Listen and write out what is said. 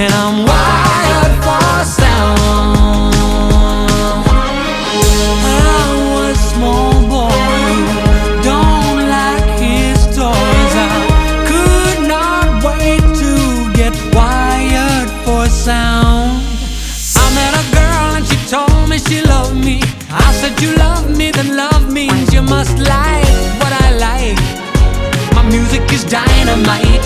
and I'm wired for sound. I was a small boy who don't like his toys. I could not wait to get wired for sound. I met a girl and she told me she loved me. I said, you love me, then love means you must like what I like. My music is dynamite.